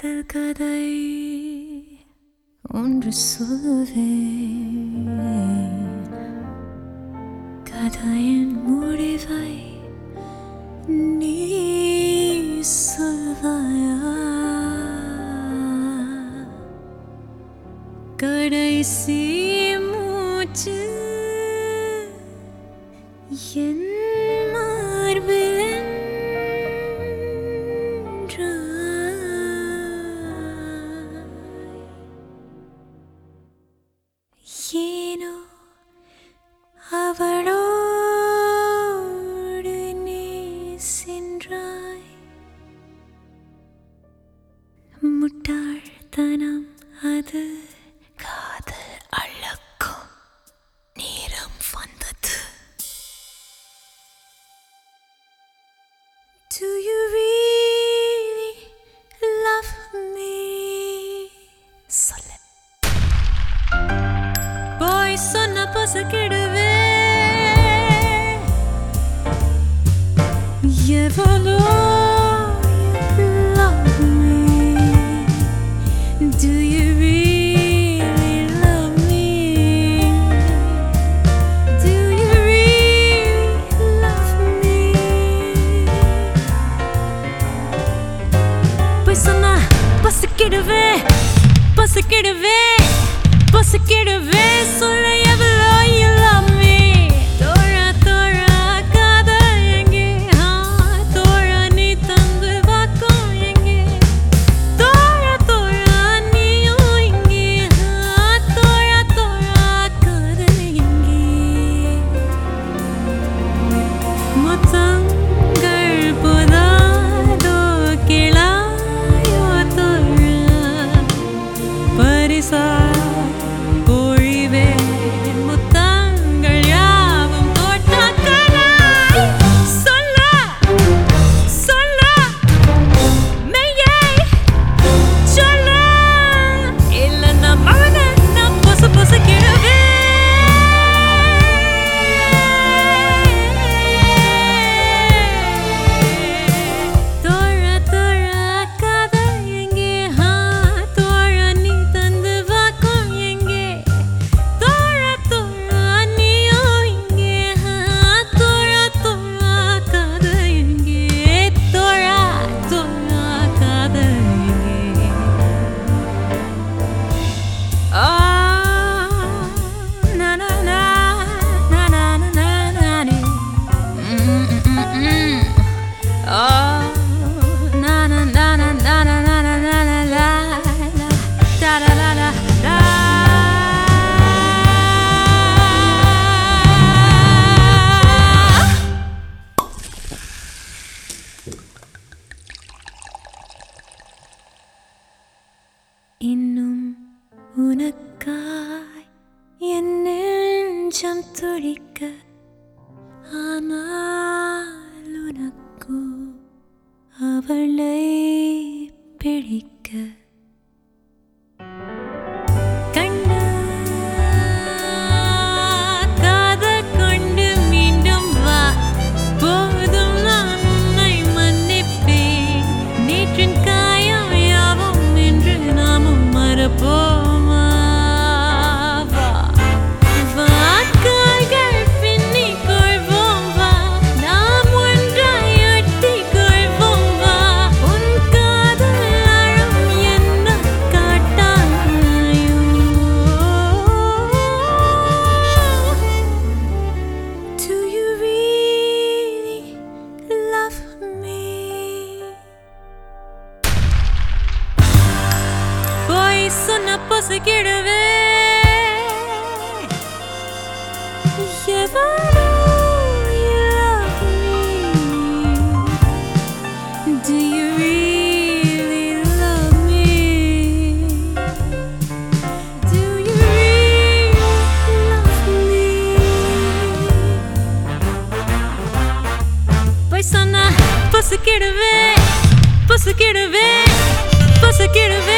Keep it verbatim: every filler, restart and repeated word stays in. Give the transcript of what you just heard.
காதல் கதை ஒன்று சொல்வேன். கதையின் முடிவை நீ சொல்வாயா? கடைசி மூச்சு என் மார்பில் ஏனோ அவளோடு நீ சென்றாய். முட்டாள்தனம் அது, காதல் அழக்கும் நேரம் வந்தது. Do you really love me? சொல்ல போய் சொன்ன பசக்கிடுவே. எவ்வளோ you love me? Do you really love me? Do you really love me? போய் சொன்ன பசக்கிடுவே, பசக்கிடுவே, பசக்கிடுவே. சொல்ல எவ்வளோ you love me? தோழா தோழா காதல் எங்கே? தோழா நீ தந்து வாக்கும் எங்கே? தோழா தோழா நீயும் இங்கே? தோழா தோழா காதல் எங்கே? முத்தங்கள் போதாதோ கிளாயோ தோழா? பரிசா இன்னும் உனக்காய் என் நெஞ்சம் துடிக்க, ஆனால் உனக்கோ அவளை பிடிக்க. காதல் கொண்டு மீண்டும் வா, போதும் நான் உன்னை மன்னிப்பேன். நேற்றின் காயம் யாவும் என்று நாமும் மறப்போமா? வாக்காய்கள் பின்னிக் கொள்வோம் வா, நாம் ஒன்றாய் ஒட்டிக் கொள்வோம் வா. உன் காதல் ஆழம் என்ன காட்டாயோ? Do you really love me? போய் சொன்ன பசக்கிடுவே. எவ்வளோ you love me? Do you really love me? Do you really love me? போய் சொன்ன பசக்கிடுவே, பசக்கிடுவே, பசக்கிடுவே.